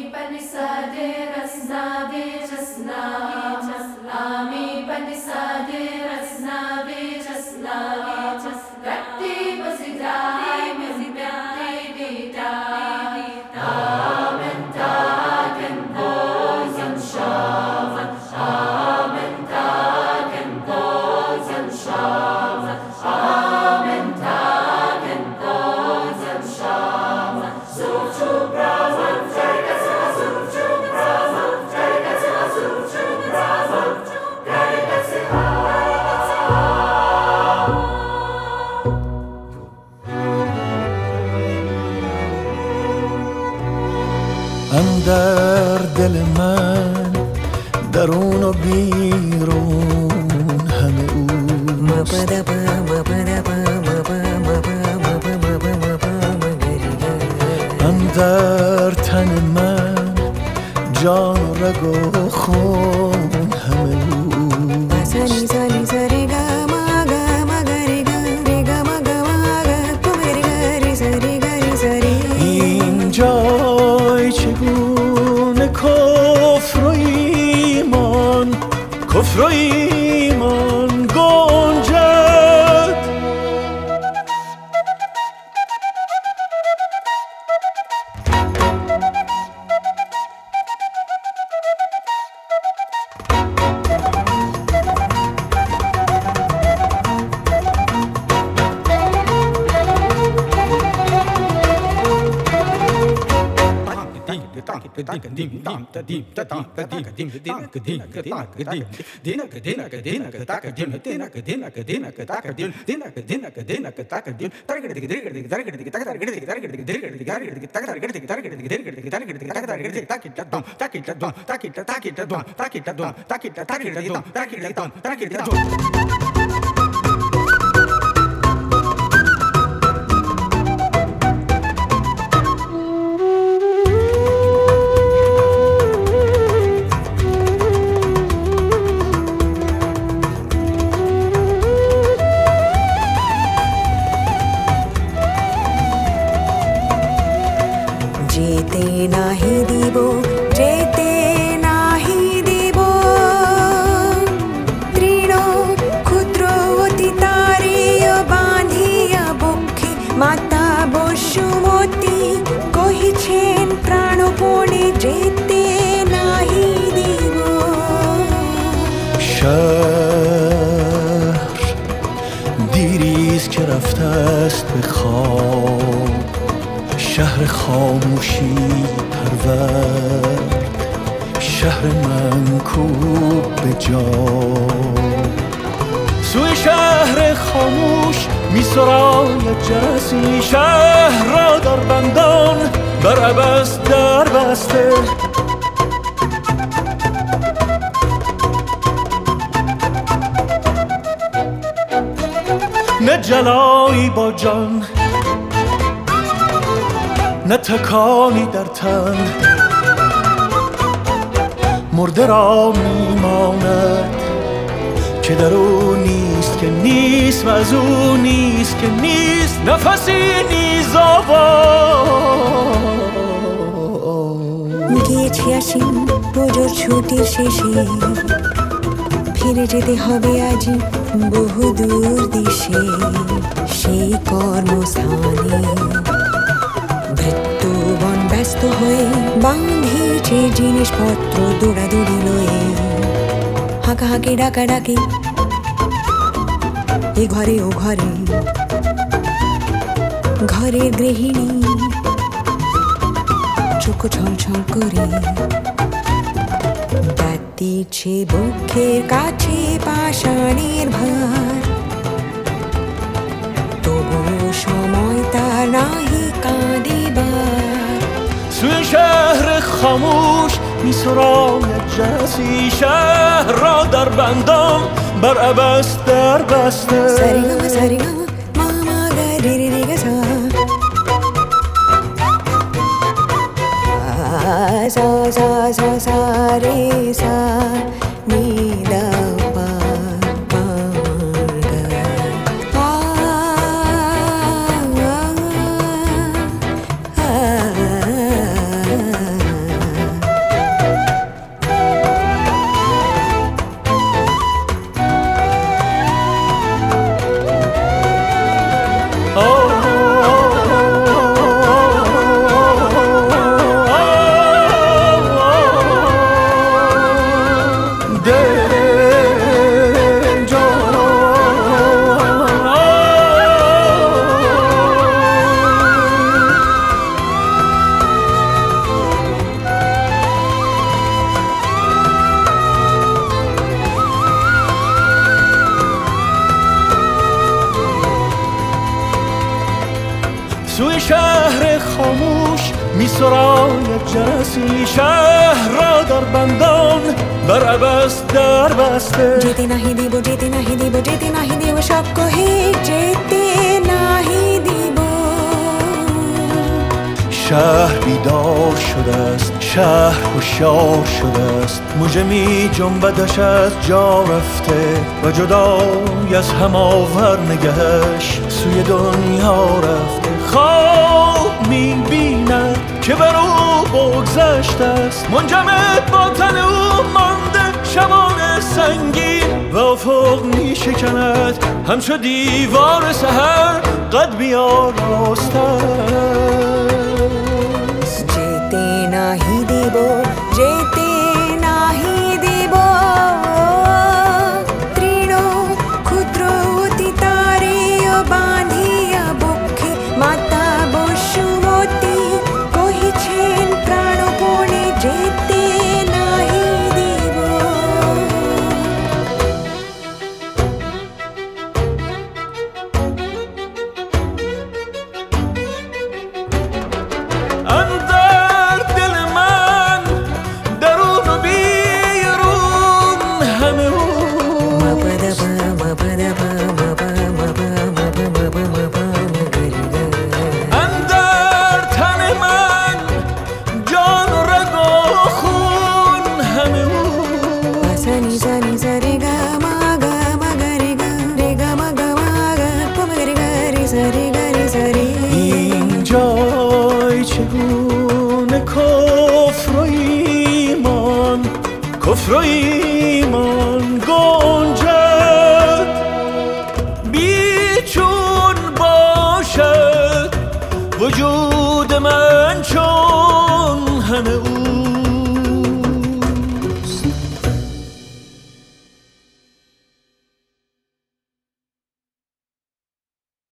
اندر دل من درون و بیرون همه اوست. اندر تن من جان و رگ و خون همه اوست. این جای چگونه کفر و ایمان گنجد. شهر دیریست که رفته است به خواب، شهر خاموشی پرورد، شهر منکوب به جا. سوی شهر خاموش می سراید جرسی، شهر را در بندان بر عبث در بسته. نه جلایی با جان، نه تکانی در تن، مرده را میماند که در او نیست که نیست و از او نیست که نیست نفسی نیز গিয়েছি আসি পুজোর ছুটির শেষে, ফিরে যেতে হবে আজ বহু দূর দেশে। সেই কর্মস্থানে ভৃত্যবন ব্যস্ত হয়ে বাঁধিছে জিনিসপত্র দৌড়াদৌড়ি লয়ে। হাঁকাহাঁকি ডাকাডাকি এ ঘরে ও ঘরে, ঘরের গৃহিণী চোখ ছলছল করে দিচ্ছে বুকের কাছে পাষাণের ভার। তবু সময় তার নাহি কাঁদিবার। سوی شهر خاموش می سراید جرسی، شهر را در بندان بر عبث در بسته. سریگما سریگما ماما گریریگا سا سا سا سا سا ری سا نی دا پا پا گا می سراید جرسی شهر را در بندان بر عبث در بسته जीती नहीं दीबो जीती नहीं दीबो जीती नहीं दीबो सबको ही जीती नहीं दीबो شهر بیدار شده است شهر هوشیار شده است موجه می جنبدش از جا رفته و جدای از هم آور نگهش سوی دنیا رفته خواب می بیند که بر او بگذشته است منجمد با تن او مانده شبان سنگین و افق می شکند همچو دیوار سحر قد بیاراسته जीती नहीं दीबो जीती नहीं दीबो तृणो ক্ষুদ্র অতি তারেও বাঁধিয়া বক্ষে মাতা বসুমতী কহিছেন প্রাণপণে যেতে নাহি দিব اندر دل من درون و بیرون همه او اندر تن من جان و رگ و خون همه او سنی سنی سری گا ما گا ری گا ما گا پا ما ری گا ری سری این جای چگونه کفر و ایمان گنجد بیچون باشد وجود من چون